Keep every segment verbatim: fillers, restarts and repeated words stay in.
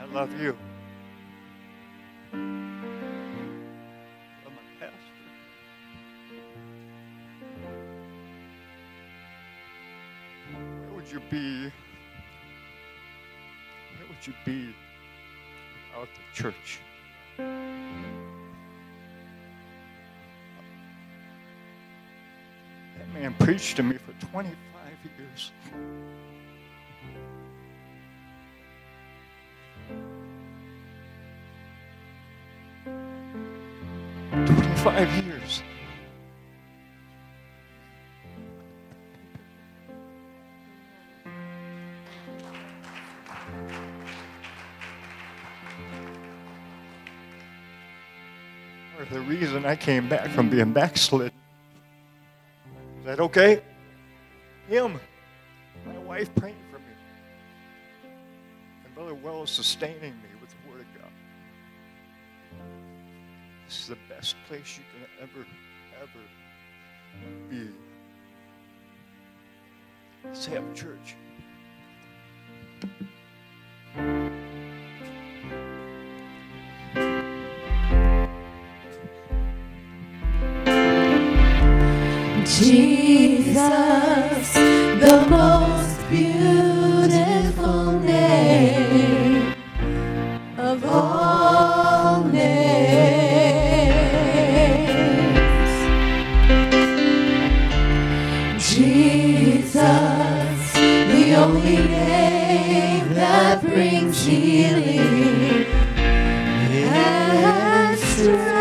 love you. I love my pastor. Where would you be? Where would you be without the church? That man preached to me for twenty-five years. twenty-five years. Or the reason I came back from being backslid. Is that okay? Him, my wife praying for me. And Brother Wells sustaining me with the Word of God. This is the best place you can ever, ever be. Let's have church. Jesus, the most beautiful name of all names. Jesus, the only name that brings healing and strength.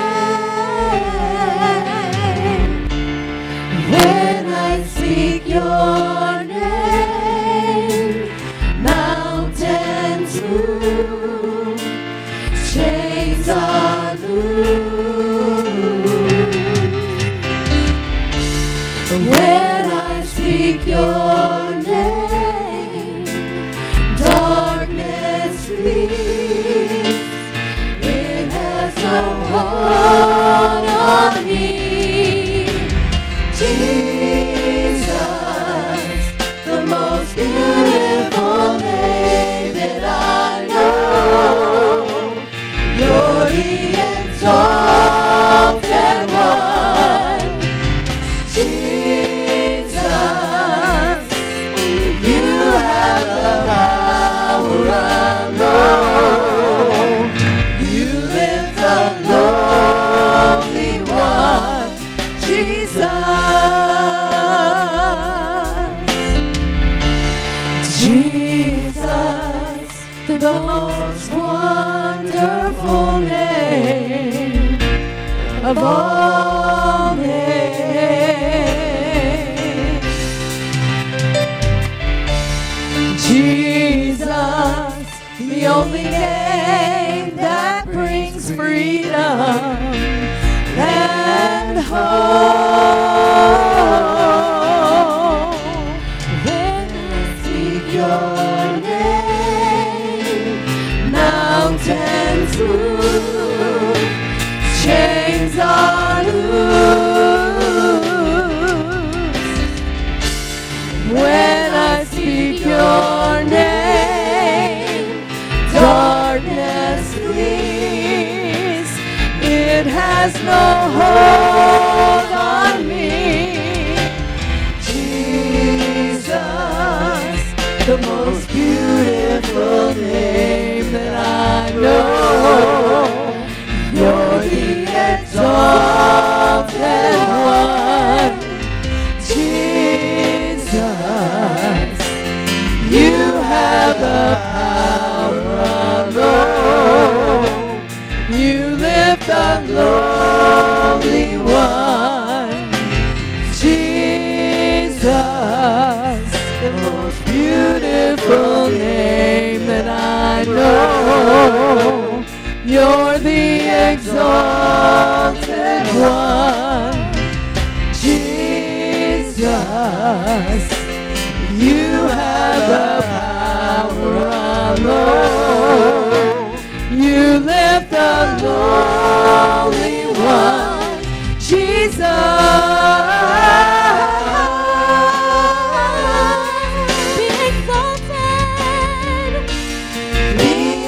When I speak your name, mountains move, chains are loose. When I speak your name, darkness flees. It has no hold on me. Jesus, the most beautiful name that I know. You're the exalted one. Jesus, you have the power alone. You lift the lonely one. Jesus, Jesus, the most wonderful name of all names. Jesus, the only name that brings freedom and hope. When I speak your name, mountains move, chains are loose. When I speak your name, darkness flees. It has no hold on me. Jesus, the most beautiful name that I know. You're the exalted one. Jesus, you have the power alone. You lift the lonely one. Jesus, the most beautiful name that I know. You're the exalted one. Jesus, you have the power alone. You lift the lonely one. Jesus, be exalted, be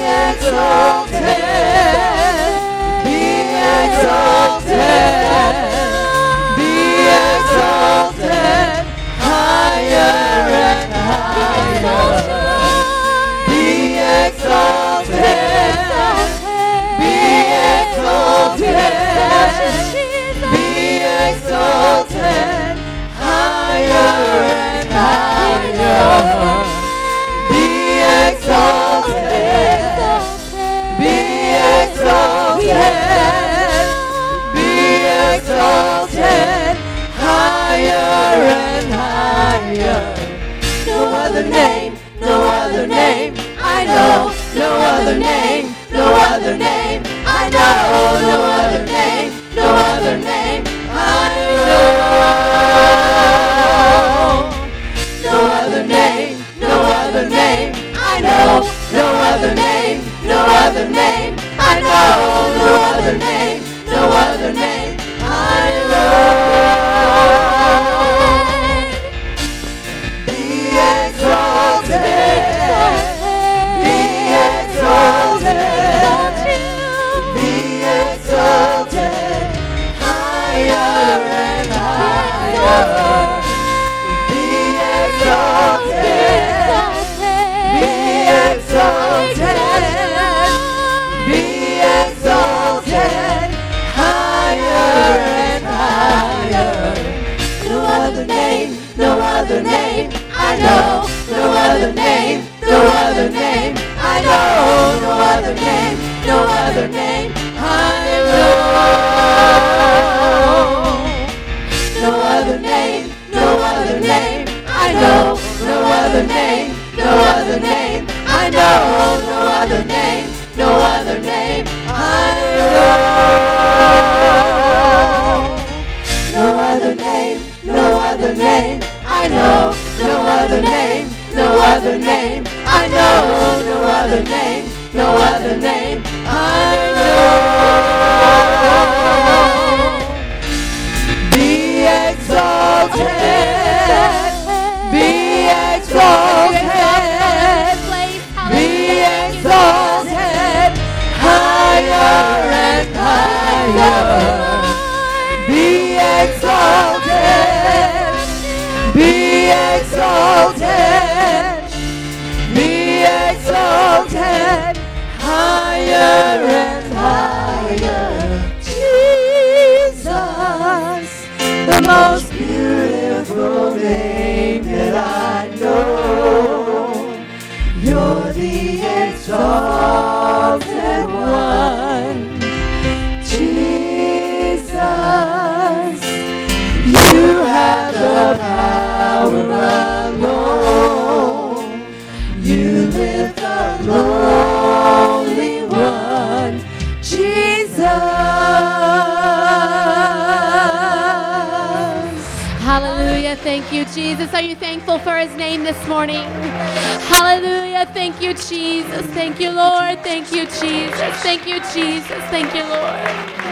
Thank you, Jesus. Are you thankful for his name this morning? Hallelujah. Thank you, Jesus. Thank you, Lord. Thank you, Jesus. Thank you, Jesus. Thank you, Lord.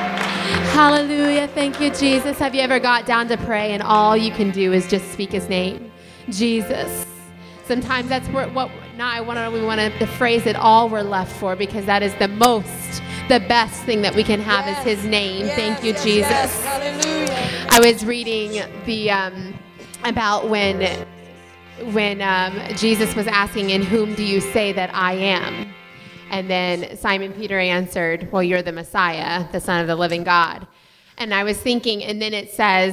Hallelujah. Thank you, Jesus. Have you ever got down to pray and all you can do is just speak his name? Jesus. Sometimes that's what, what now I want to, we want to phrase it all we're left for, because that is the most, the best thing that we can have yes. is his name. Yes, Thank you, yes, Jesus. Yes. Hallelujah. I was reading the, um, about when when um, Jesus was asking, in whom do you say that I am? And then Simon Peter answered, well, you're the Messiah, the Son of the living God. And I was thinking, and then it says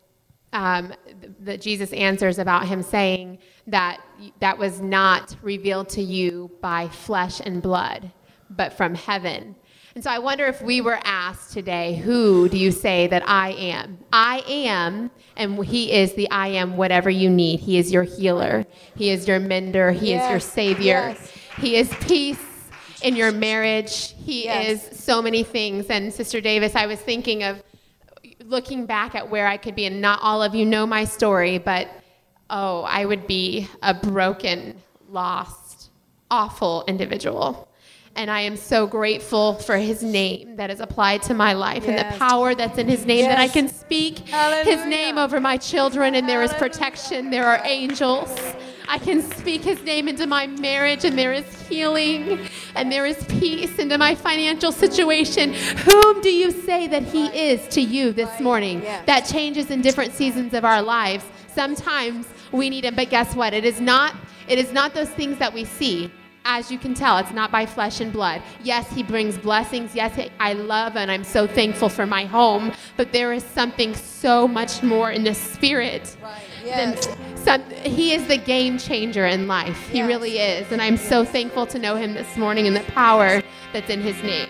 um, that Jesus answers about him saying that that was not revealed to you by flesh and blood, but from heaven. And so I wonder if we were asked today, who do you say that I am? I am, and he is the I am whatever you need. He is your healer. He is your mender. He yes. is your savior. Yes. He is peace in your marriage. He yes. is so many things. And Sister Davis, I was thinking of looking back at where I could be, and not all of you know my story, but oh, I would be a broken, lost, awful individual. And I am so grateful for his name that is applied to my life yes. and the power that's in his name yes. that I can speak Hallelujah. His name over my children, and there is protection. There are angels. I can speak his name into my marriage, and there is healing, and there is peace into my financial situation. Whom do you say that he is to you this morning? Yes. That changes in different seasons of our lives. Sometimes we need him, but guess what? It is not, it is not those things that we see. As you can tell, it's not by flesh and blood. Yes, he brings blessings. Yes, I love and I'm so thankful for my home. But there is something so much more in the spirit. Right. Yes. Than some, he is the game changer in life. He Yes. really is. And I'm so thankful to know him this morning and the power that's in his name.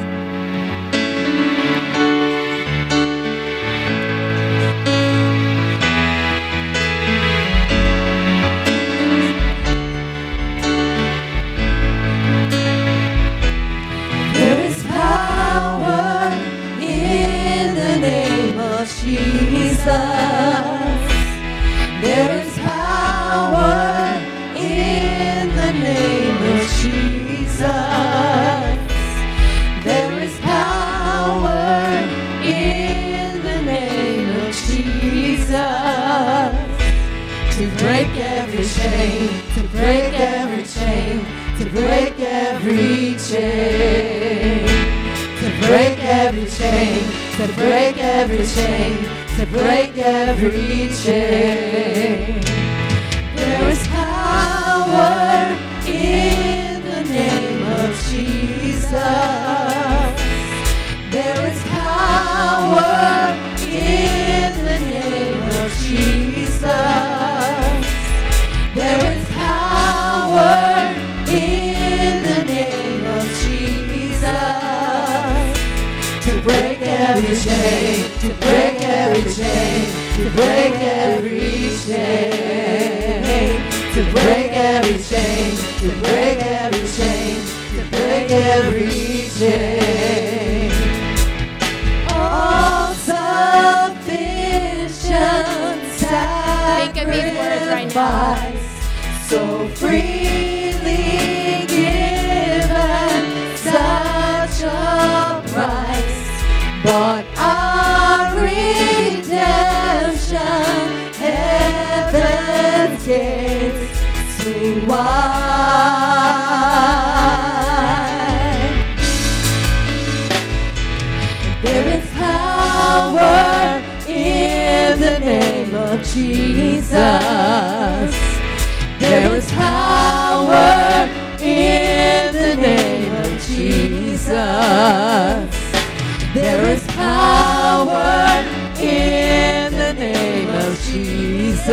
There is power in the name of Jesus. There is power in the name of Jesus. There is power in the name of Jesus to break every chain, to break every chain, to break every chain, to break every chain, to break every chain, to break every chain. There is power in the name of Jesus. There is power in the name of Jesus. There is power in the name of Jesus to break every chain, to break every chain, to break every chain, to break every chain, to break every chain, to break every chain. All sufficient Think of these words right now. sacrifice, so freely given, such a price, but our redemption, heaven's gates swing wide. There is power in the name of Jesus. There is power in the name of Jesus. There is power in the name of Jesus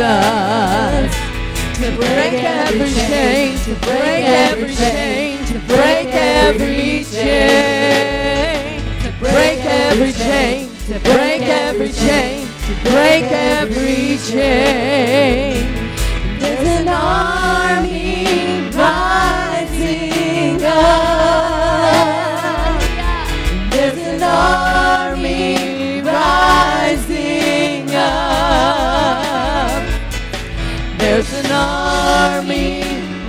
to break every chain, to break every chain, to break every chain, to break every chain, to break every chain, to break every chain. There's an army rising up. There's an army rising up. There's an army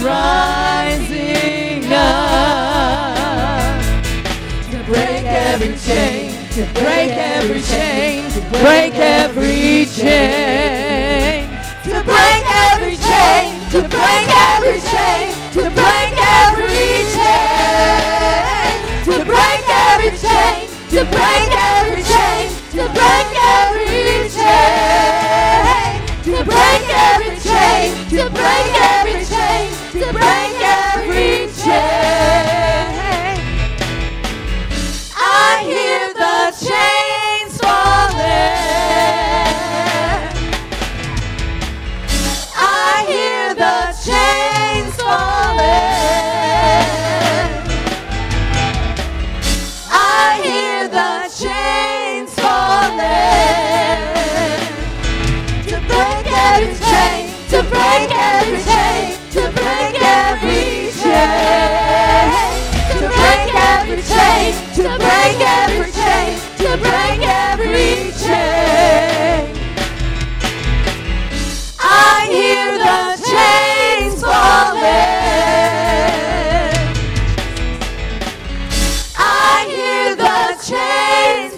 rising up to break every chain, to break every chain, to break every chain, to break every chain, to break every chain, to break every chain, to break every chain, to break every chain, to break every chain, to break every chain, to break every chain, to break every chain. I hear the chains falling. I hear the chains falling. I hear the chains falling. To break every chain, to break every chain, to break every chain, to break every chain, to break every chain, to break every chain. I hear the chains falling. I hear the chains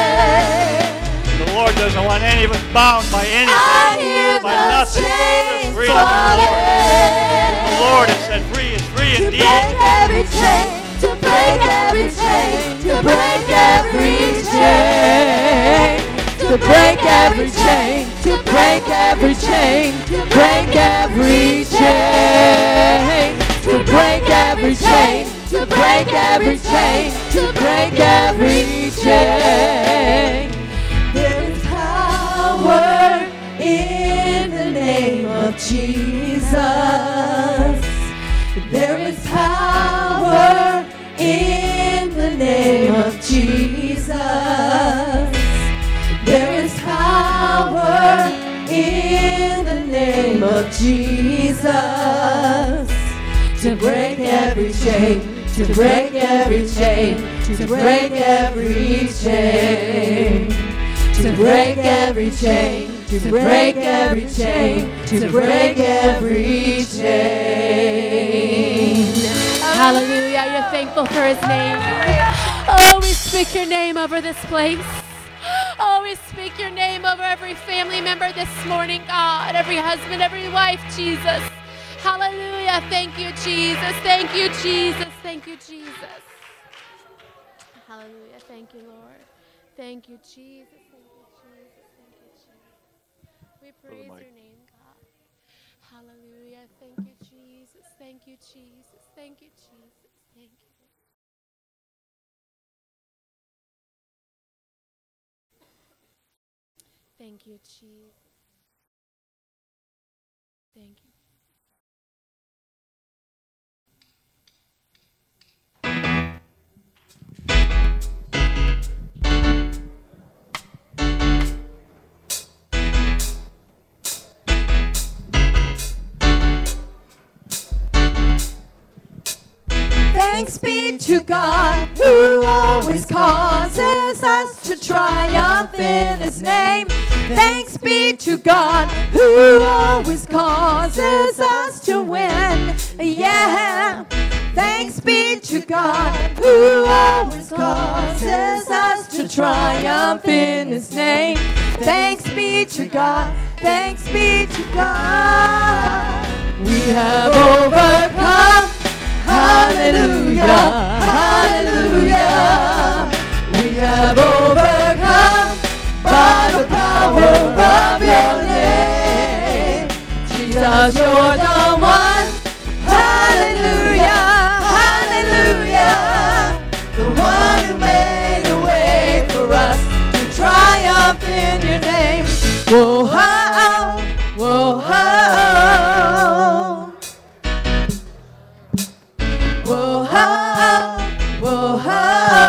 falling. The Lord doesn't want any of us bound by anything, I hear by the nothing. chains free. falling. The Lord has set free is free To indeed. break every chain, to break every chain, to break every chain, to break every chain, to break every chain, to break every chain, to break every chain, to break every chain, to break every chain. There is power in the name of Jesus. There is power in the name of Jesus. There is power in the name of Jesus. To break every chain, to break every chain, to break every chain, to break every chain, to break every chain, to break every chain. Hallelujah. You're thankful for his name. Oh, we speak your name over this place. Oh, we speak your name over every family member this morning, God. Every husband, every wife, Jesus. Hallelujah. Thank you, Jesus. Thank you, Jesus. Thank you, Jesus. Hallelujah. Thank you, Lord. Thank you, Jesus. Thank you, Jesus. Thank you, Jesus. We praise your name, God. Hallelujah. Thank you, Jesus. Thank you, Jesus. Thank you, Jesus. Thank you. Thank you, Jesus. Thank you. Thanks be to God who always causes us to triumph in his name. Thanks be to God who always causes us to win. Yeah. Thanks be to God who always causes us to triumph in his name. Thanks be to God. Thanks be to God. We have overcome. Hallelujah, hallelujah. We have overcome by the power of your name. Jesus, you're the one. Hallelujah, hallelujah. The one who made a way for us to triumph in your name. Whoa, ho, whoa, ho. Whoa, ho, whoa, ho.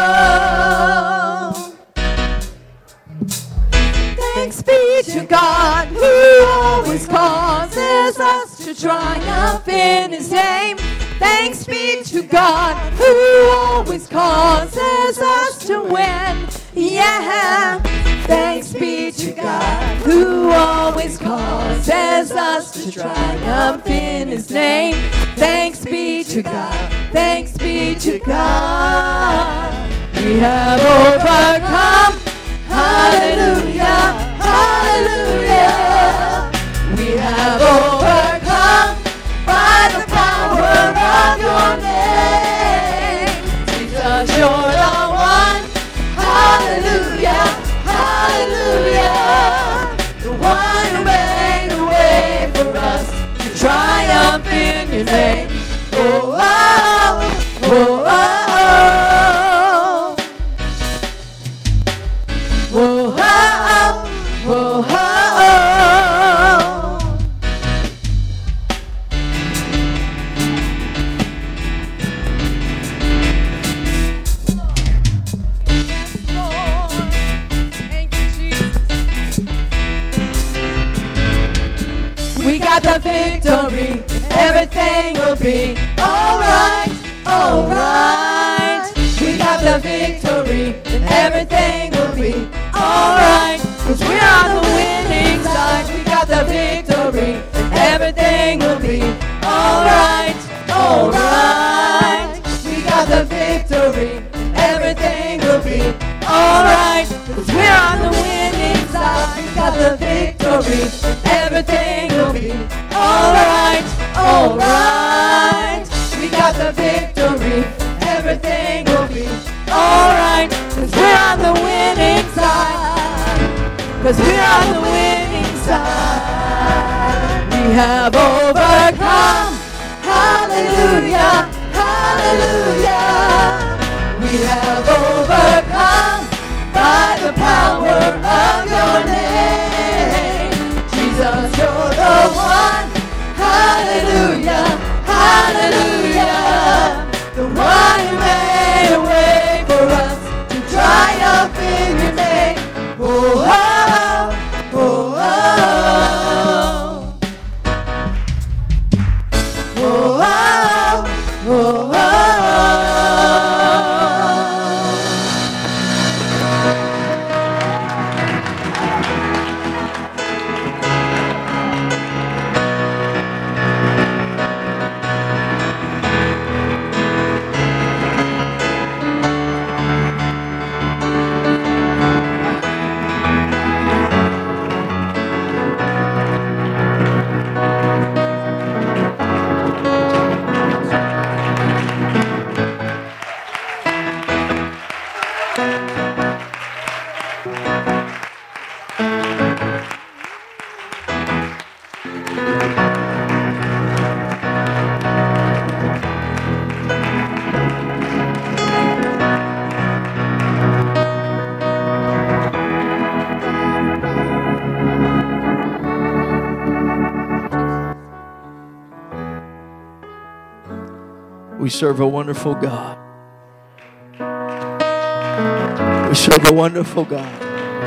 Thanks be to God who always causes us to triumph in his name. Thanks be to God who always causes us to win. Yeah. Thanks be to God who always causes us to triumph in his name. Thanks be to God. Thanks be to God. We have overcome. Hallelujah. Hallelujah. We have overcome by the power of your name. Jesus, you're the one. Hallelujah. Hallelujah. The one who made a way for us to triumph in your name. Oh, oh, oh, oh, oh, oh, oh, oh, we got the victory, everything will be alright, alright. We got the victory, and everything will be alright. Cause we're on the winning side. We got the victory, and everything will be alright, alright. We got the victory, and everything will be alright. Cause we're on the winning side. We got the victory, everything will be alright. have overcome. Hallelujah, hallelujah. We have overcome by the power of your name. Jesus, you're the one. Hallelujah, hallelujah. The one who made a way for us to triumph in your name. Oh, oh, oh, oh, oh, oh, oh, oh, oh. We serve a wonderful God. We serve a wonderful God.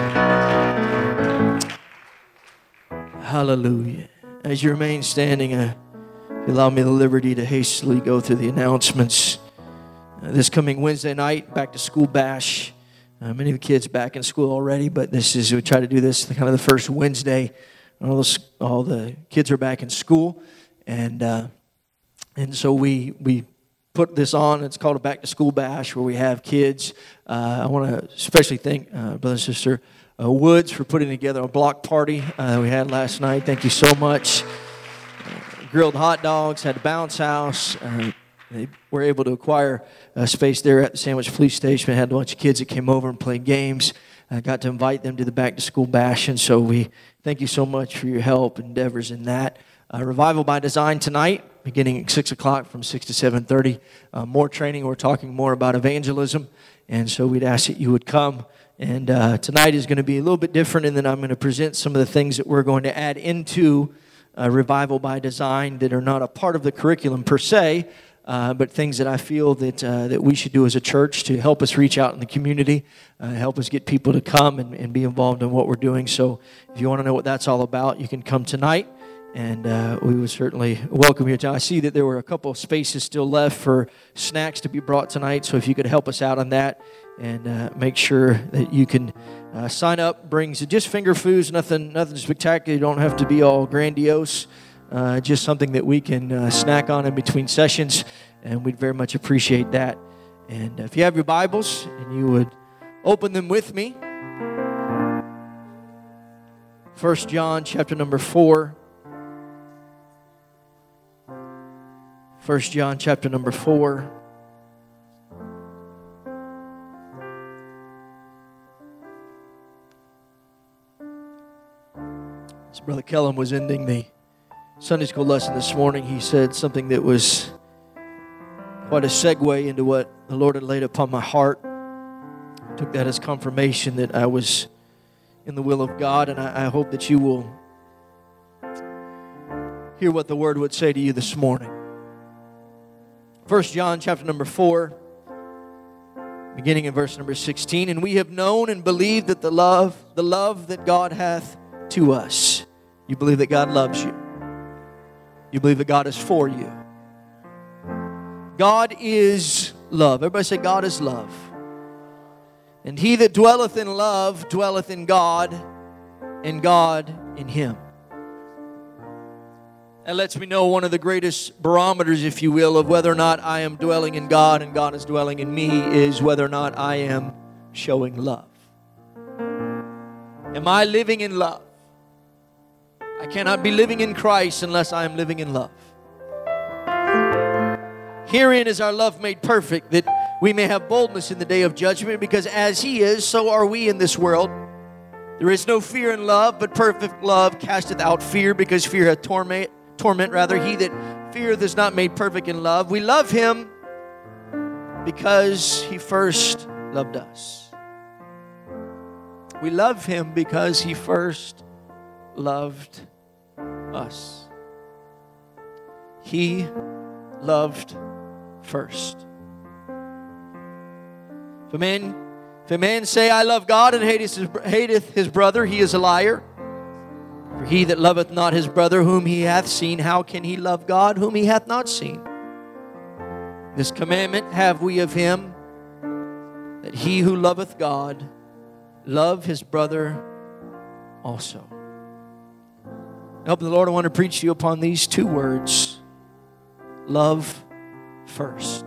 Hallelujah. As you remain standing, uh, allow me the liberty to hastily go through the announcements. Uh, this coming Wednesday night, back to school bash. Uh, many of the kids back in school already, but this is, we try to do this kind of the first Wednesday. All the, all the kids are back in school. And uh, and so we we put this on. It's called a back to school bash, where we have kids. Uh, I want to especially thank uh, brother and sister uh, Woods for putting together a block party uh, we had last night. Thank you so much. Uh, grilled hot dogs, had a bounce house. Uh, they were able to acquire a space there at the Sandwich Police Station. We had a bunch of kids that came over and played games. I got to invite them to the back to school bash, and so we thank you so much for your help and endeavors in that. Uh, Revival by Design tonight, beginning at six o'clock from six to seven thirty. Uh, more training. We're talking more about evangelism. And so we'd ask that you would come. And uh, tonight is going to be a little bit different in that I'm going to present some of the things that we're going to add into uh, Revival by Design that are not a part of the curriculum per se, uh, but things that I feel that uh, that we should do as a church to help us reach out in the community, uh, help us get people to come and, and be involved in what we're doing. So if you want to know what that's all about, you can come tonight. And uh, we would certainly welcome you. I see that there were a couple of spaces still left for snacks to be brought tonight. So if you could help us out on that and uh, make sure that you can uh, sign up. Brings just finger foods, nothing, nothing spectacular. You don't have to be all grandiose. Uh, just something that we can uh, snack on in between sessions, and we'd very much appreciate that. And if you have your Bibles and you would open them with me, First John chapter number four. First John chapter number four. As Brother Kellum was ending the Sunday school lesson this morning, he said something that was quite a segue into what the Lord had laid upon my heart. I took that as confirmation that I was in the will of God, and I, I hope that you will hear what the Word would say to you this morning. First John chapter number four, beginning in verse number sixteen. And we have known and believed that the love, the love that God hath to us. You believe that God loves you. You believe that God is for you. God is love. Everybody say, God is love. And he that dwelleth in love dwelleth in God, and God in him. That lets me know one of the greatest barometers, if you will, of whether or not I am dwelling in God and God is dwelling in me is whether or not I am showing love. Am I living in love? I cannot be living in Christ unless I am living in love. Herein is our love made perfect, that we may have boldness in the day of judgment, because as he is, so are we in this world. There is no fear in love, but perfect love casteth out fear, because fear hath torment. torment rather. He that feareth is not made perfect in love. We love him because he first loved us. We love him because he first loved us. He loved first. If a man, if a man say, I love God, and hateth his, hateth his brother, he is a liar. For he that loveth not his brother whom he hath seen, how can he love God whom he hath not seen? This commandment have we of him, that he who loveth God love his brother also. Help the Lord, I want to preach to you upon these two words. Love first.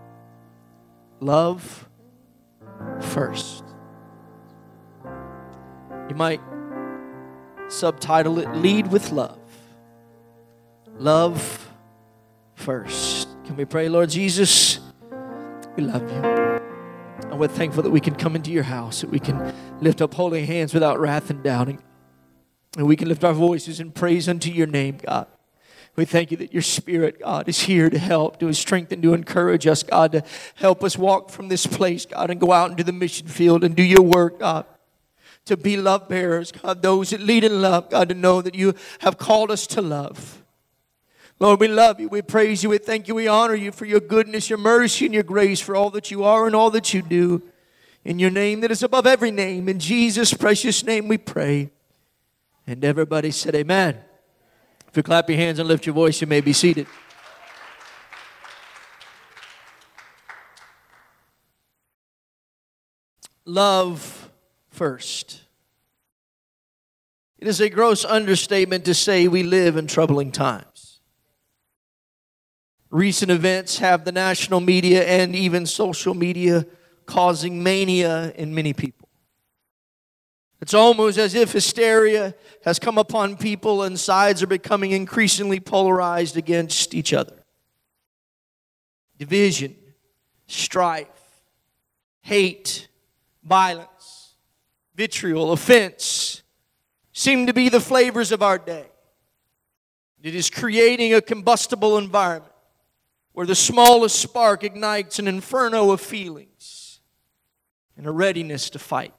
Love first. You might subtitle it, Lead with Love. Love first. Can we pray? Lord Jesus, we love you. And we're thankful that we can come into your house, that we can lift up holy hands without wrath and doubting. And we can lift our voices in praise unto your name, God. We thank you that your Spirit, God, is here to help, to strengthen, to encourage us, God, to help us walk from this place, God, and go out into the mission field and do your work, God. To be love bearers, God, those that lead in love, God, to know that you have called us to love. Lord, we love you, we praise you, we thank you, we honor you for your goodness, your mercy, and your grace, for all that you are and all that you do. In your name that is above every name, in Jesus' precious name we pray. And everybody said amen. If you clap your hands and lift your voice, you may be seated. Love first. It is a gross understatement to say we live in troubling times. Recent events have the national media and even social media causing mania in many people. It's almost as if hysteria has come upon people and sides are becoming increasingly polarized against each other. Division, strife, hate, violence, vitriol, offense seem to be the flavors of our day. It is creating a combustible environment where the smallest spark ignites an inferno of feelings and a readiness to fight.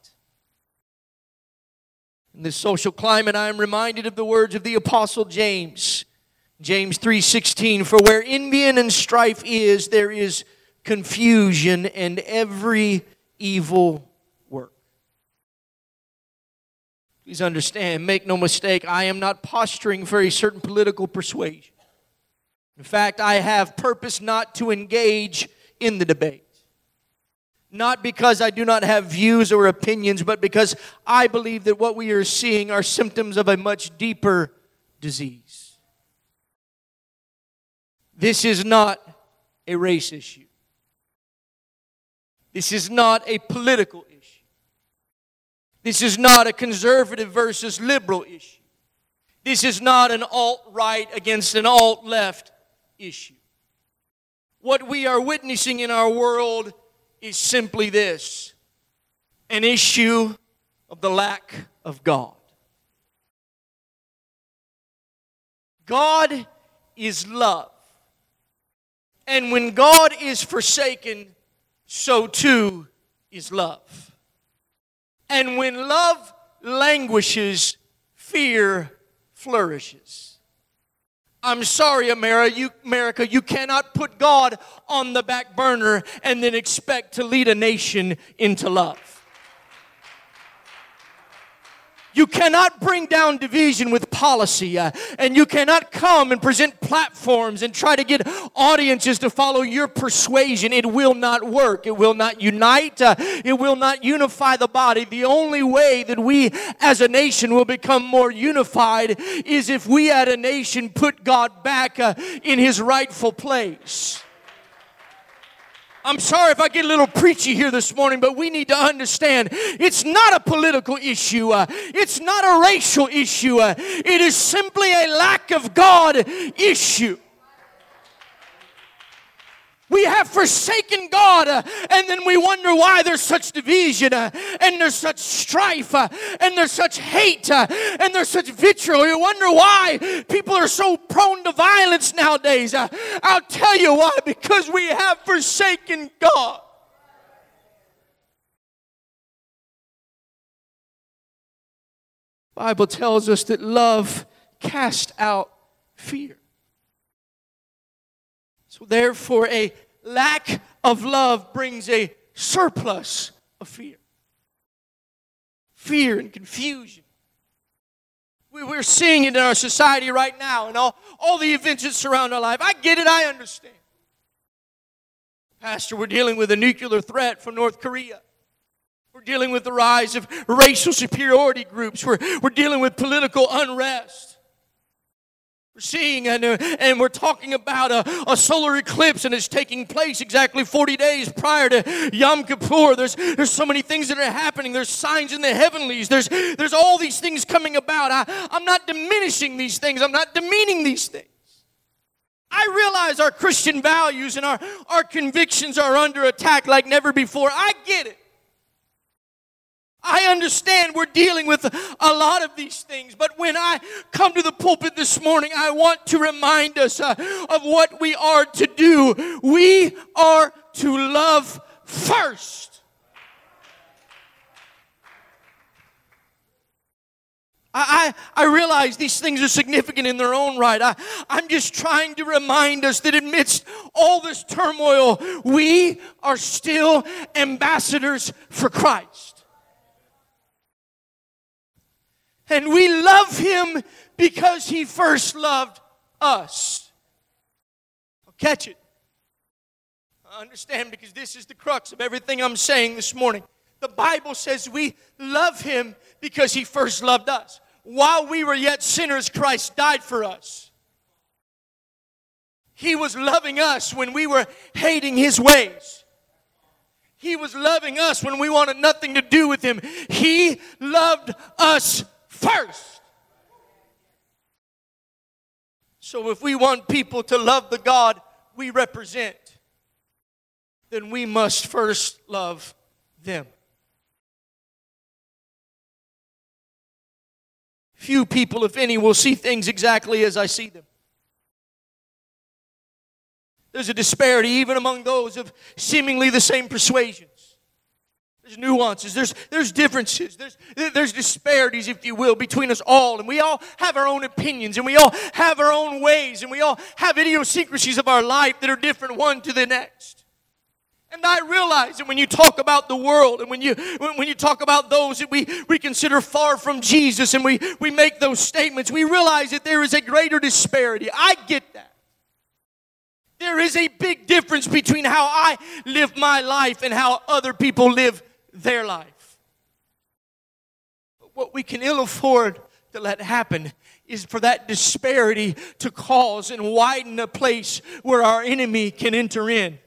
In this social climate, I am reminded of the words of the Apostle James. James three sixteen, for where envy and strife is, there is confusion and every evil work. Please understand, make no mistake, I am not posturing for a certain political persuasion. In fact, I have purpose not to engage in the debate. Not because I do not have views or opinions, but because I believe that what we are seeing are symptoms of a much deeper disease. This is not a race issue. This is not a political issue. This is not a conservative versus liberal issue. This is not an alt-right against an alt-left issue. What we are witnessing in our world is simply this: an issue of the lack of God. God is love. And when God is forsaken, so too is love. And when love languishes, fear flourishes. I'm sorry, America, you, America, you cannot put God on the back burner and then expect to lead a nation into love. You cannot bring down division with policy, uh, and you cannot come and present platforms and try to get audiences to follow your persuasion. It will not work. It will not unite. Uh, it will not unify the body. The only way that we as a nation will become more unified is if we as a nation put God back uh, in His rightful place. I'm sorry if I get a little preachy here this morning, but we need to understand it's not a political issue. Uh, it's not a racial issue. Uh, it is simply a lack of God issue. We have have forsaken God, uh, and then we wonder why there's such division, uh, and there's such strife, uh, and there's such hate, uh, and there's such vitriol. You wonder why people are so prone to violence nowadays. Uh, I'll tell you why. Because we have forsaken God. The Bible tells us that love casts out fear. So therefore, a lack of love brings a surplus of fear. Fear and confusion. We, we're seeing it in our society right now and all, all the events that surround our life. I get it, I understand. Pastor, we're dealing with a nuclear threat from North Korea. We're dealing with the rise of racial superiority groups. We're, we're dealing with political unrest. We're seeing and, uh, and we're talking about a, a solar eclipse, and it's taking place exactly forty days prior to Yom Kippur. There's, there's so many things that are happening. There's signs in the heavenlies. There's, there's all these things coming about. I, I'm not diminishing these things. I'm not demeaning these things. I realize our Christian values and our, our convictions are under attack like never before. I get it. I understand we're dealing with a lot of these things, but when I come to the pulpit this morning, I want to remind us uh, of what we are to do. We are to love first. I, I, I realize these things are significant in their own right. I, I'm just trying to remind us that amidst all this turmoil, we are still ambassadors for Christ. And we love Him because He first loved us. I'll catch it. I understand, because this is the crux of everything I'm saying this morning. The Bible says we love Him because He first loved us. While we were yet sinners, Christ died for us. He was loving us when we were hating His ways. He was loving us when we wanted nothing to do with Him. He loved us first. So if we want people to love the God we represent, then we must first love them. Few people, if any, will see things exactly as I see them. There's a disparity even among those of seemingly the same persuasions. There's nuances, there's, there's differences, there's, there's disparities, if you will, between us all. And we all have our own opinions, and we all have our own ways, and we all have idiosyncrasies of our life that are different one to the next. And I realize that when you talk about the world, and when you when, when you talk about those that we, we consider far from Jesus, and we, we make those statements, we realize that there is a greater disparity. I get that. There is a big difference between how I live my life and how other people live their life. But what we can ill afford to let happen is for that disparity to cause and widen a place where our enemy can enter in.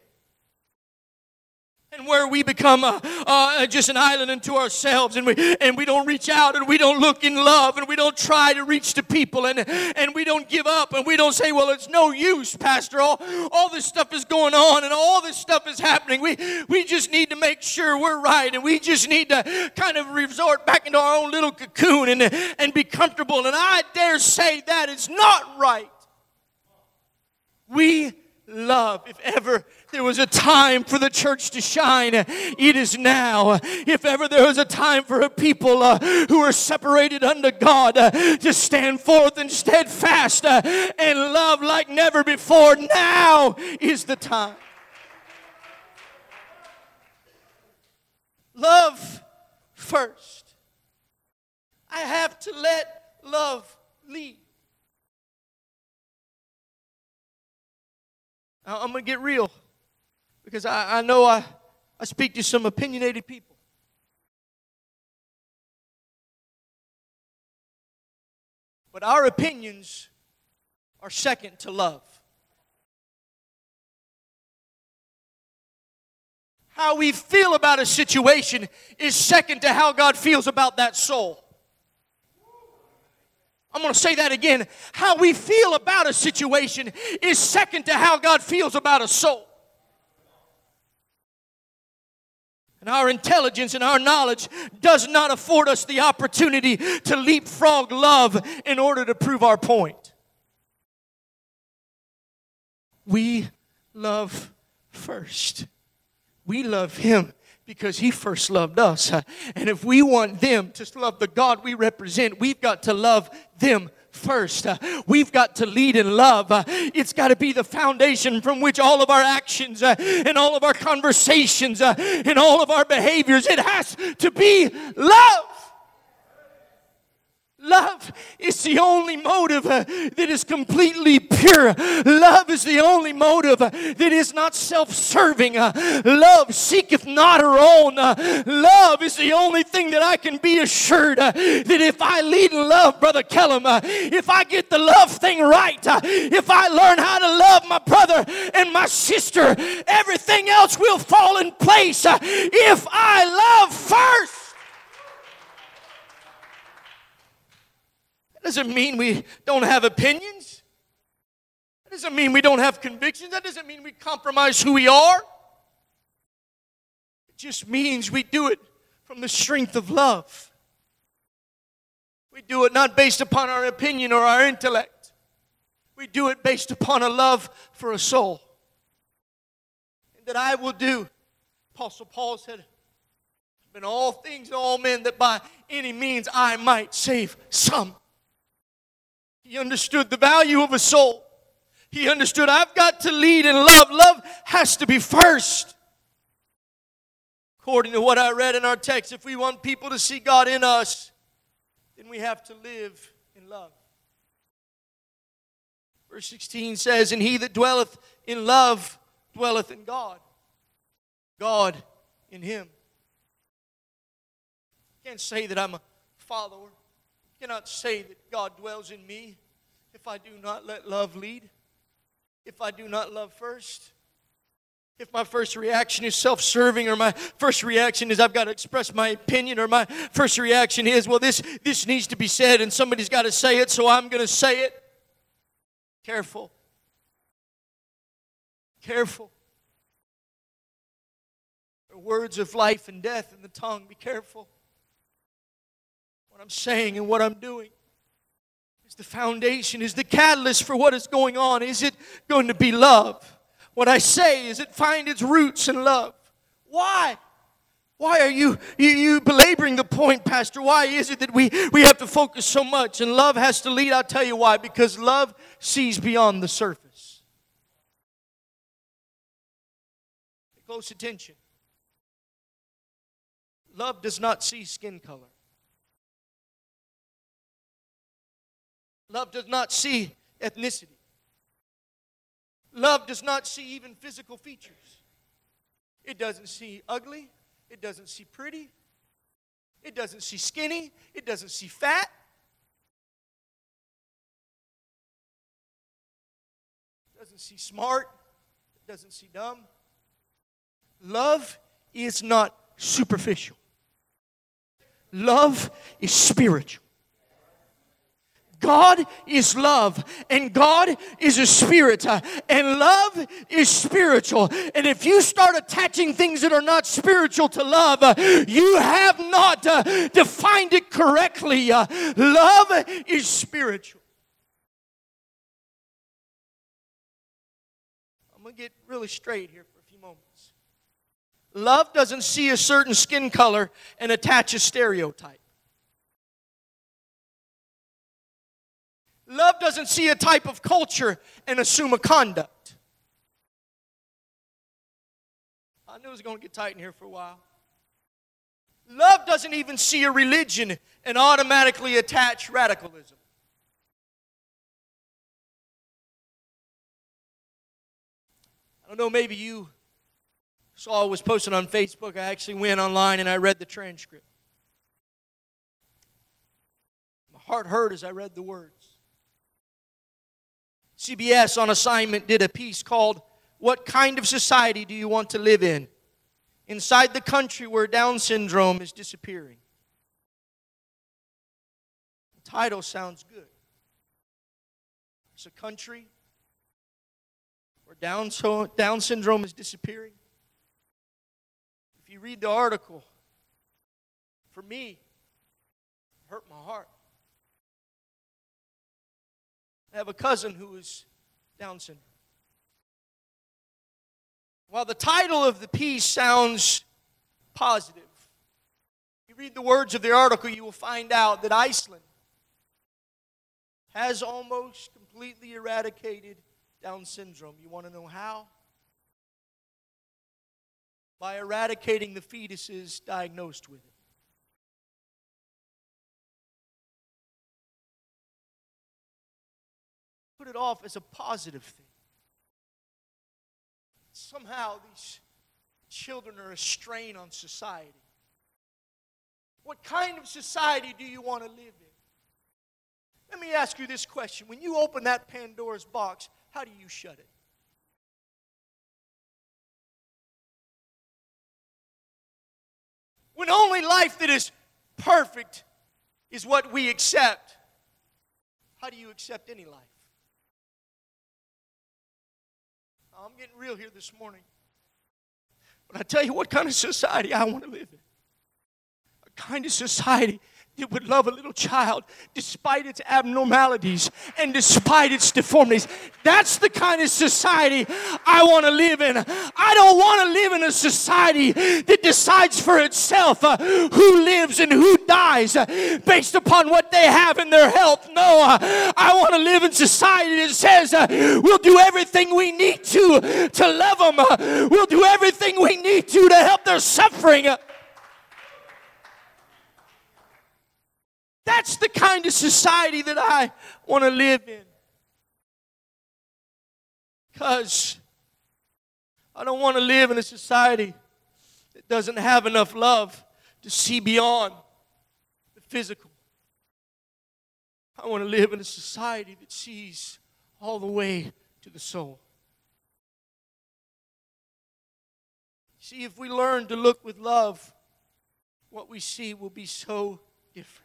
And where we become uh, uh, just an island unto ourselves, and we and we don't reach out, and we don't look in love, and we don't try to reach the people, and and we don't give up, and we don't say, well, it's no use, Pastor. All, all this stuff is going on, and all this stuff is happening. We we just need to make sure we're right, and we just need to kind of resort back into our own little cocoon and, and be comfortable. And I dare say that is not right. We love. If ever there was a time for the church to shine, it is now. If ever there was a time for a people uh, who are separated unto God uh, to stand forth and steadfast uh, and love like never before, now is the time. Love first. I have to let love lead. I'm going to get real, because I, I know I, I speak to some opinionated people. But our opinions are second to love. How we feel about a situation is second to how God feels about that soul. I'm going to say that again. How we feel about a situation is second to how God feels about a soul. And our intelligence and our knowledge does not afford us the opportunity to leapfrog love in order to prove our point. We love first. We love Him because He first loved us. And if we want them to love the God we represent, we've got to love them first. Uh, we've got to lead in love. Uh, it's got to be the foundation from which all of our actions uh, and all of our conversations uh, and all of our behaviors, it has to be love. Love is the only motive uh, that is completely pure. Love is the only motive uh, that is not self-serving. Uh, love seeketh not her own. Uh, love is the only thing that I can be assured uh, that if I lead in love, Brother Kellum, uh, if I get the love thing right, uh, if I learn how to love my brother and my sister, everything else will fall in place uh, if I love first. That doesn't mean we don't have opinions. That doesn't mean we don't have convictions. That doesn't mean we compromise who we are. It just means we do it from the strength of love. We do it not based upon our opinion or our intellect. We do it based upon a love for a soul. And that I will do, Apostle Paul said, in all things to all men, that by any means I might save some. He understood the value of a soul. He understood I've got to lead in love. Love has to be first. According to what I read in our text, if we want people to see God in us, then we have to live in love. Verse sixteen says, and he that dwelleth in love dwelleth in God. God in him. I can't say that I'm a follower. I cannot say that God dwells in me if I do not let love lead, if I do not love first. If my first reaction is self-serving, or my first reaction is I've got to express my opinion, or my first reaction is, well, this, this needs to be said and somebody's got to say it, so I'm going to say it. Careful. Careful. There are words of life and death in the tongue. Be careful. What I'm saying and what I'm doing is the foundation, is the catalyst for what is going on. Is it going to be love? What I say, is it find its roots in love? Why? Why are you, you, you belaboring the point, Pastor? Why is it that we, we have to focus so much and love has to lead? I'll tell you why. Because love sees beyond the surface. Pay close attention. Love does not see skin color. Love does not see ethnicity. Love does not see even physical features. It doesn't see ugly. It doesn't see pretty. It doesn't see skinny. It doesn't see fat. It doesn't see smart. It doesn't see dumb. Love is not superficial. Love is spiritual. God is love, and God is a spirit, uh, and love is spiritual. And if you start attaching things that are not spiritual to love, uh, you have not uh, defined it correctly. Uh, love is spiritual. I'm going to get really straight here for a few moments. Love doesn't see a certain skin color and attach a stereotype. Love doesn't see a type of culture and assume a conduct. I knew it was going to get tight in here for a while. Love doesn't even see a religion and automatically attach radicalism. I don't know, maybe you saw it was posted on Facebook. I actually went online and I read the transcript. My heart hurt as I read the words. C B S on assignment did a piece called, "What Kind of Society Do You Want to Live In? Inside the country where Down syndrome is disappearing." The title sounds good. It's a country where Down, so, Down syndrome is disappearing. If If you read the article, for me, it hurt my heart. I have a cousin who is Down syndrome. While the title of the piece sounds positive, if you read the words of the article, you will find out that Iceland has almost completely eradicated Down syndrome. You want to know how? By eradicating the fetuses diagnosed with it. Put it off as a positive thing. Somehow these children are a strain on society. What kind of society do you want to live in? Let me ask you this question. When you open that Pandora's box, how do you shut it? When only life that is perfect is what we accept, how do you accept any life? I'm getting real here this morning. But I tell you what kind of society I want to live in. A kind of society that would love a little child despite its abnormalities and despite its deformities. That's the kind of society I want to live in. I don't want to live in a society that decides for itself uh, who lives and who dies uh, based upon what they have in their health. No, uh, I want to live in society that says uh, we'll do everything we need to to love them. Uh, we'll do everything we need to to help their suffering. Uh, That's the kind of society that I want to live in. Because I don't want to live in a society that doesn't have enough love to see beyond the physical. I want to live in a society that sees all the way to the soul. See, if we learn to look with love, what we see will be so different.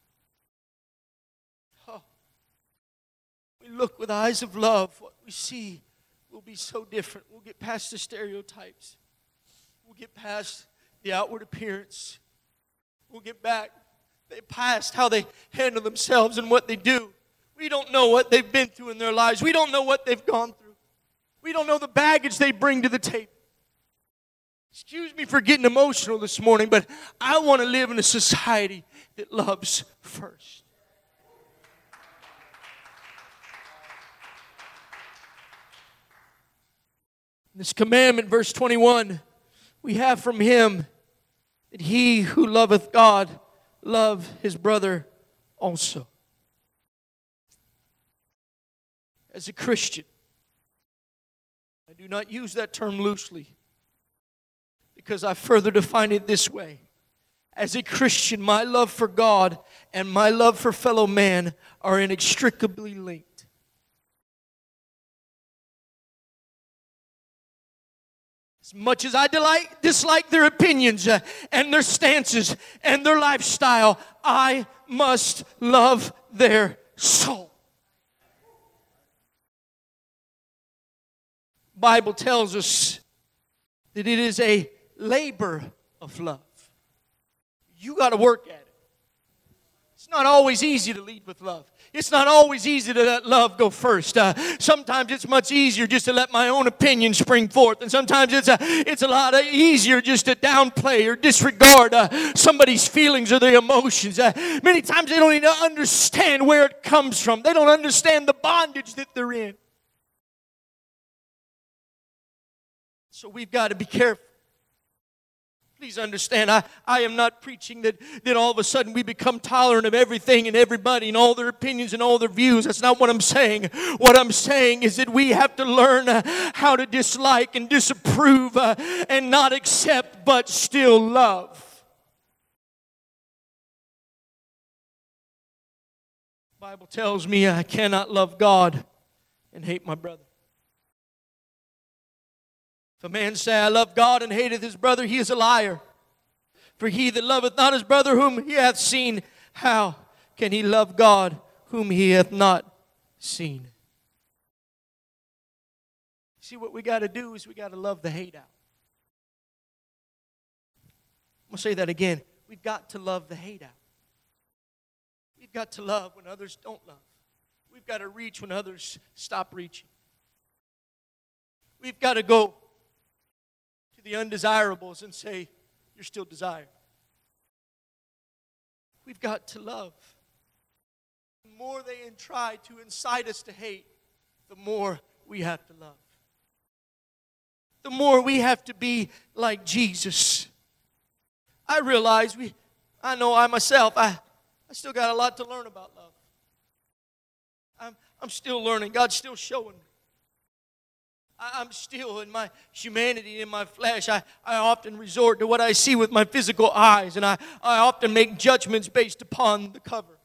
We look with eyes of love, what we see will be so different. We'll get past the stereotypes. We'll get past the outward appearance. We'll get back past how they handle themselves and what they do. We don't know what they've been through in their lives. We don't know what they've gone through. We don't know the baggage they bring to the table. Excuse me for getting emotional this morning, but I want to live in a society that loves first. This commandment, verse twenty-one, we have from him that he who loveth God love his brother also. As a Christian, I do not use that term loosely because I further define it this way. As a Christian, my love for God and my love for fellow man are inextricably linked. As much as I delight, dislike their opinions uh, and their stances and their lifestyle, I must love their soul. The Bible tells us that it is a labor of love. You got to work at it. It's not always easy to lead with love. It's not always easy to let love go first. Uh, sometimes it's much easier just to let my own opinion spring forth. And sometimes it's a, it's a lot easier just to downplay or disregard uh, somebody's feelings or their emotions. Uh, many times they don't even understand where it comes from. They don't understand the bondage that they're in. So we've got to be careful. Please understand, I, I am not preaching that, that all of a sudden we become tolerant of everything and everybody and all their opinions and all their views. That's not what I'm saying. What I'm saying is that we have to learn uh, how to dislike and disapprove uh, and not accept but still love. The Bible tells me I cannot love God and hate my brother. If a man say, I love God and hateth his brother, he is a liar. For he that loveth not his brother whom he hath seen, how can he love God whom he hath not seen? See, what we got to do is we got to love the hate out. going to say that again. We've got to love the hate out. We've got to love when others don't love. We've got to reach when others stop reaching. We've got to go to the undesirables and say, you're still desired. We've got to love. The more they try to incite us to hate, the more we have to love. The more we have to be like Jesus. I realize we, I know I myself, I, I still got a lot to learn about love. I'm, I'm still learning. God's still showing me. I, I'm still in my humanity, in my flesh. I, I often resort to what I see with my physical eyes, and I, I often make judgments based upon the cover.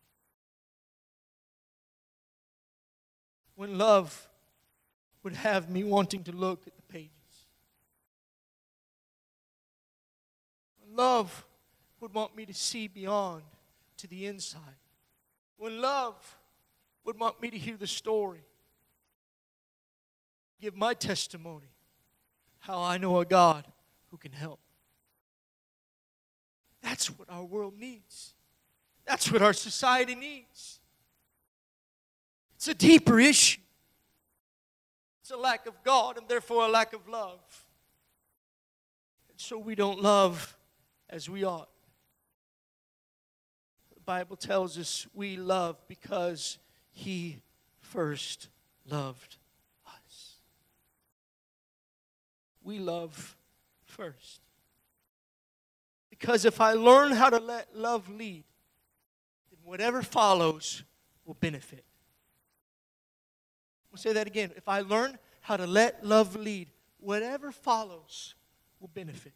When love would have me wanting to look at the pages. When love would want me to see beyond to the inside. When love would want me to hear the story. Give my testimony. How I know a God who can help. That's what our world needs. That's what our society needs. It's a deeper issue. It's a lack of God and therefore a lack of love. And so we don't love as we ought. The Bible tells us we love because He first loved us. We love first. Because if I learn how to let love lead, then whatever follows will benefit. I'll say that again. If I learn how to let love lead, whatever follows will benefit.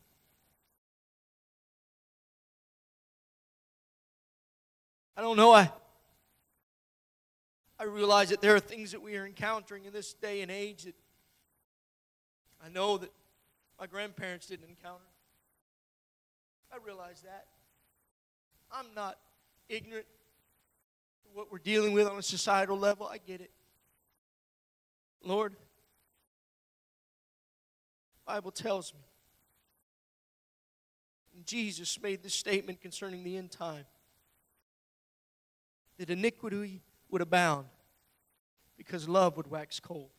I don't know. I, I realize that there are things that we are encountering in this day and age that I know that my grandparents didn't encounter. I realize that. I'm not ignorant to what we're dealing with on a societal level. I get it. Lord, the Bible tells me, and Jesus made this statement concerning the end time, that iniquity would abound because love would wax cold.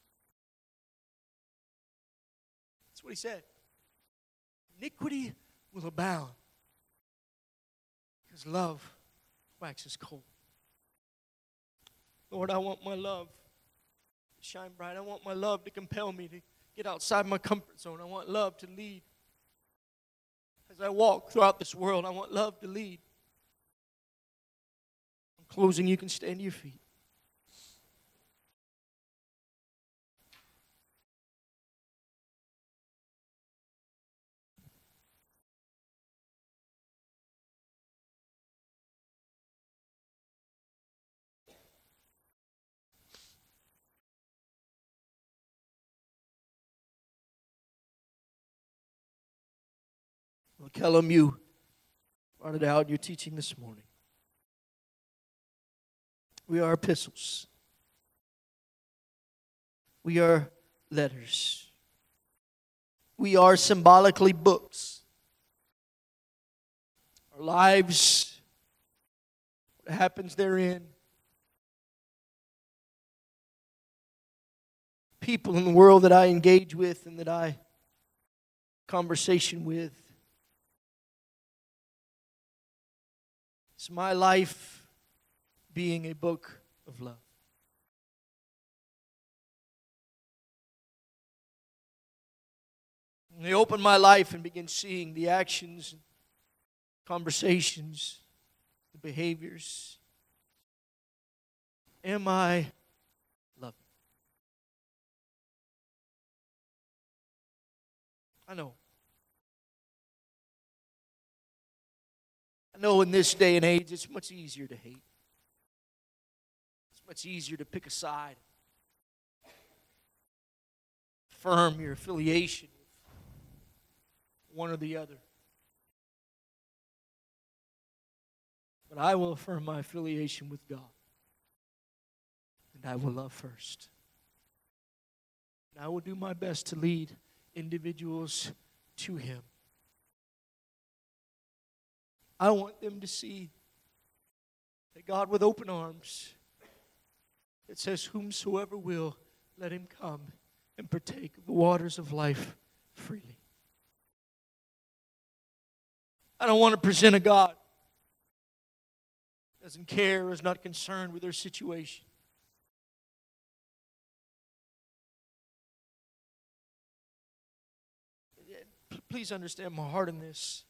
That's what He said. Iniquity will abound because love waxes cold. Lord, I want my love to shine bright. I want my love to compel me to get outside my comfort zone. I want love to lead. As I walk throughout this world, I want love to lead. I'm closing. You can stand to your feet. Well, Kellum, you brought it out in your teaching this morning. We are epistles. We are letters. We are symbolically books. Our lives, what happens therein, people in the world that I engage with and that I conversation with. It's my life being a book of love. And I open my life and begin seeing the actions, conversations, the behaviors. Am I loving? I know. I know in this day and age it's much easier to hate. It's much easier to pick a side. Affirm your affiliation with one or the other. But I will affirm my affiliation with God. And I will love first. And I will do my best to lead individuals to Him. I want them to see that God with open arms, it says, whomsoever will, let him come and partake of the waters of life freely. I don't want to present a God who doesn't care or is not concerned with their situation. Please understand my heart in this.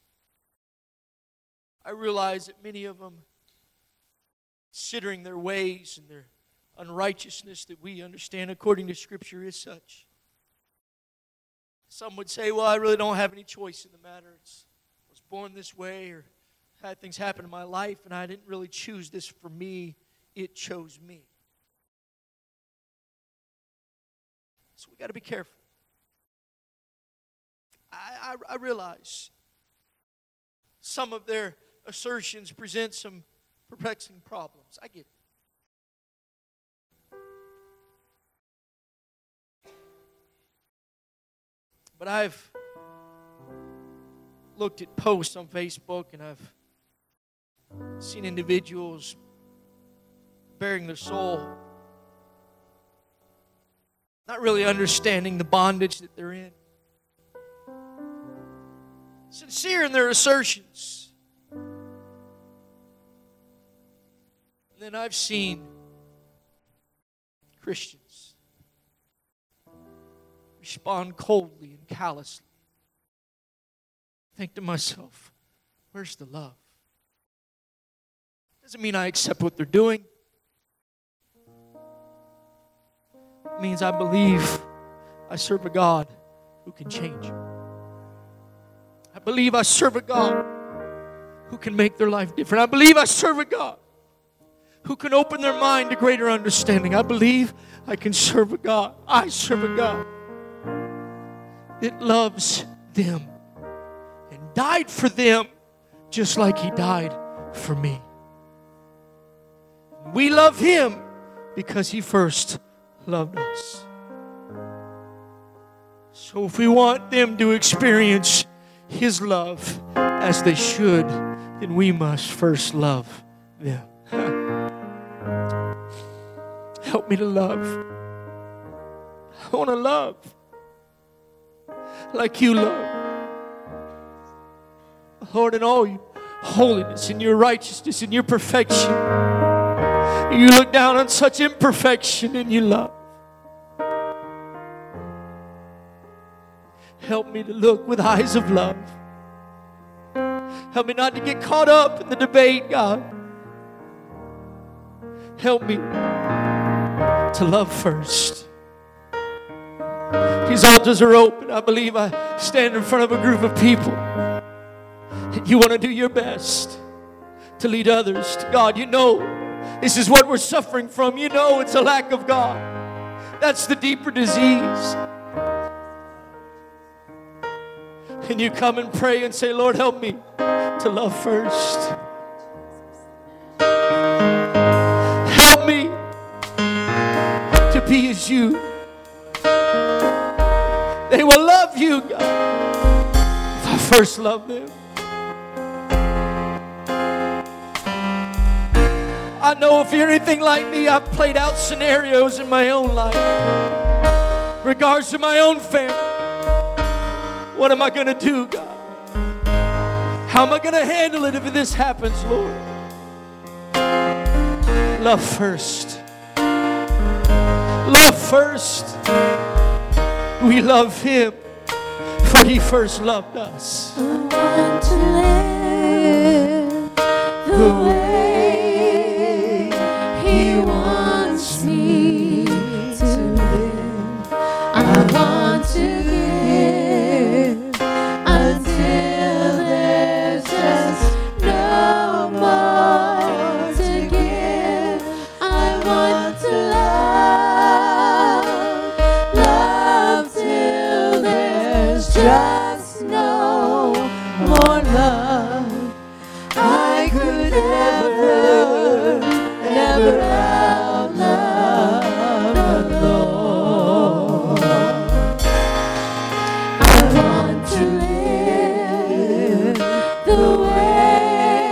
I realize that many of them, considering their ways and their unrighteousness that we understand according to Scripture is such. Some would say, well, I really don't have any choice in the matter. It's, I was born this way, or had things happen in my life, and I didn't really choose this for me. It chose me. So we got to be careful. I, I, I realize some of their assertions present some perplexing problems. I get it. But I've looked at posts on Facebook, and I've seen individuals bearing their soul, not really understanding the bondage that they're in. Sincere in their assertions. And then I've seen Christians respond coldly and callously. Think to myself, where's the love? Doesn't mean I accept what they're doing. It means I believe I serve a God who can change them. I believe I serve a God who can make their life different. I believe I serve a God who can open their mind to greater understanding. I believe I can serve a God. I serve a God that loves them and died for them just like He died for me. We love Him because He first loved us. So if we want them to experience His love as they should, then we must first love them. Help me to love. I want to love like You love. Lord, in all Your holiness, in Your righteousness, in Your perfection, You look down on such imperfection and You love. Help me to look with eyes of love. Help me not to get caught up in the debate, God. Help me to love first. These altars are open. I believe I stand in front of a group of people. And You want to do Your best to lead others to God. You know this is what we're suffering from. You know it's a lack of God. That's the deeper disease. And you come and pray and say, Lord, help me to love first. Help me to be as You. They will love You, God, if I first love them. I know if you're anything like me, I've played out scenarios in my own life, regards to my own family. What am I going to do, God? How am I going to handle it if this happens, Lord? Love first. Love first. We love Him, for He first loved us. I want to live the way He wants me to live. I want to give until there's just no more to give. I want to love, love till there's just no more love. I could never, never outlove the Lord. I want to live the way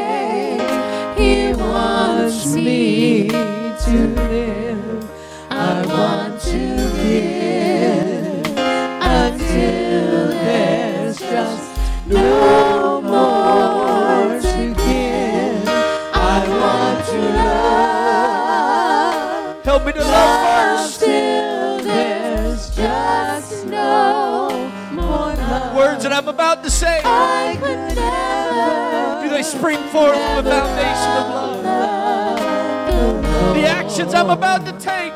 no more to give. I want to love. Help me to love Love first. till there's just no more love. Words that I'm about to say, I could never. do they spring forth from a foundation of love? The actions I'm about to take,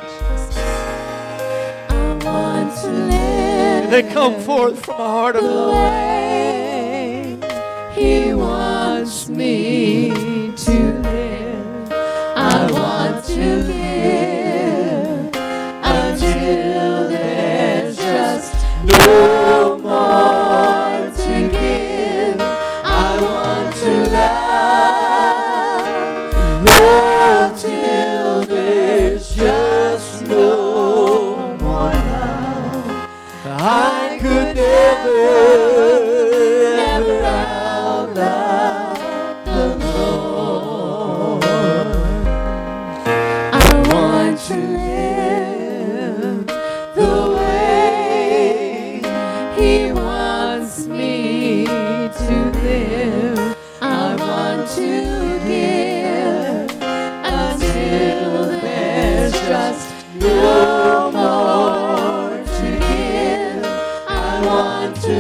I want to live. do they come forth from a heart of the love? way He wants me to live. I want to give until there's just no more to give. I want to love, love till there's just no more love. I could never, never outlove the Lord. I want to live the way He wants me to live. I want to give until there's just no more to give. I want to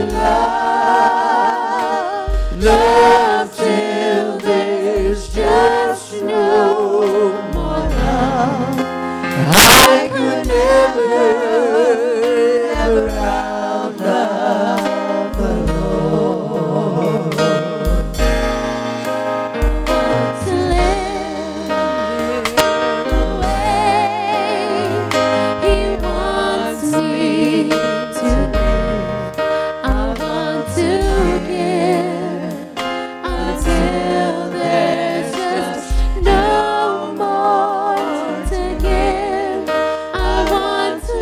love, love till there's just no more love. I could never, ever outlove the Lord. I want to live the way He wants me to live. I want to give until there's just no more to give. I want to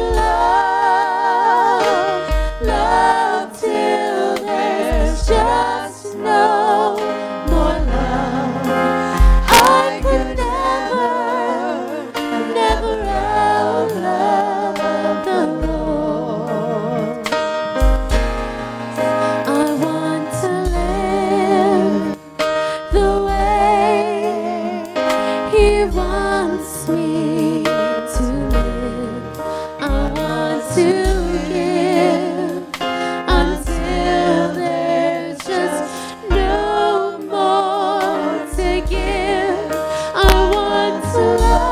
love, love till there's just no more love. I could never, never outlove the Lord. I want to live the way He wants me to live. I want to give until there's just no more to give. I want to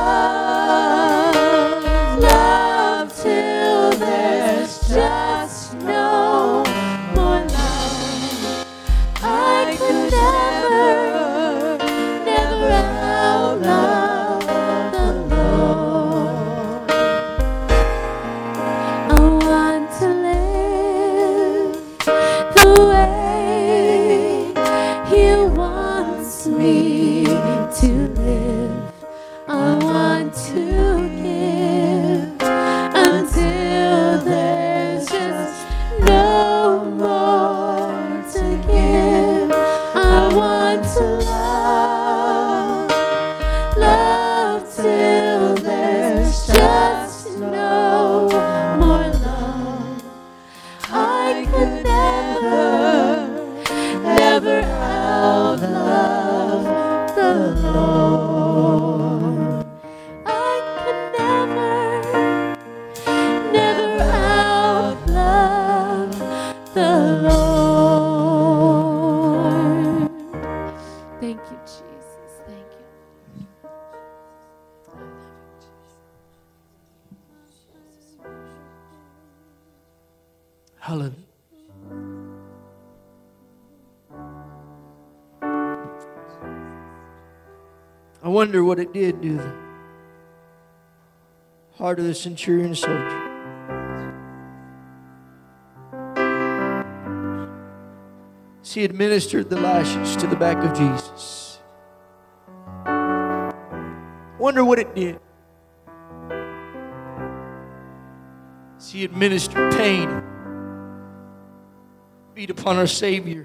love, love till there's just no more love. I could never, never outlove the Lord. I want to live the way He wants me to live. I want to give until there's just no more to give. I want to love, love till there's just no more love. I could never, never outlove the Lord. I could never, never outlove the Lord. Thank you, Jesus. Thank you. Hallelujah. I wonder what it did to the heart of the centurion soldier. As he administered the lashes to the back of Jesus. Wonder what it did. As he administered pain, beat upon our Savior.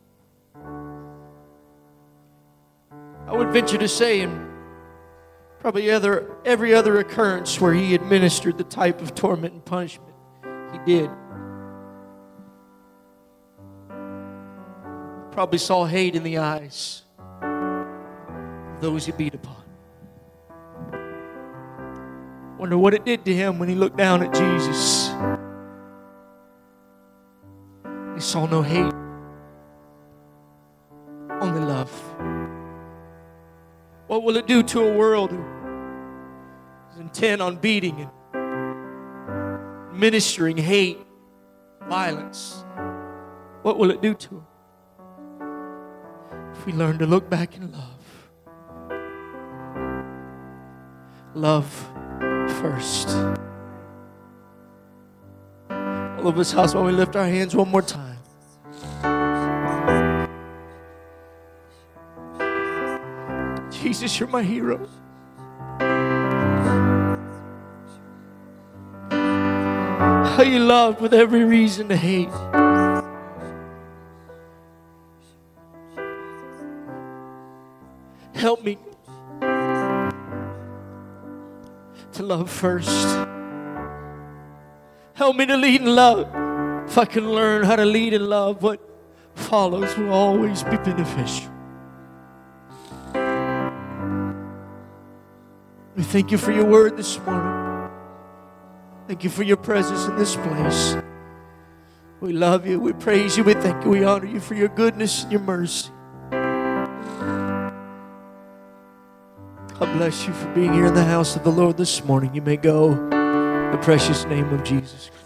I would venture to say, in probably other, every other occurrence where he administered the type of torment and punishment, he did. probably saw hate in the eyes of those he beat upon. Wonder what it did to him when he looked down at Jesus. He saw no hate, only love. What will it do to a world who is intent on beating and ministering hate, violence? What will it do to them if we learn to look back in love? Love first. All of us, house, while we lift our hands one more time. Jesus, you're my hero. How you loved with every reason to hate. Help me to love first. Help me to lead in love. If I can learn how to lead in love, what follows will always be beneficial. We thank you for your word this morning. Thank you for your presence in this place. We love you. We praise you. We thank you. We honor you for your goodness and your mercy. God bless you for being here in the house of the Lord this morning. You may go in the precious name of Jesus Christ.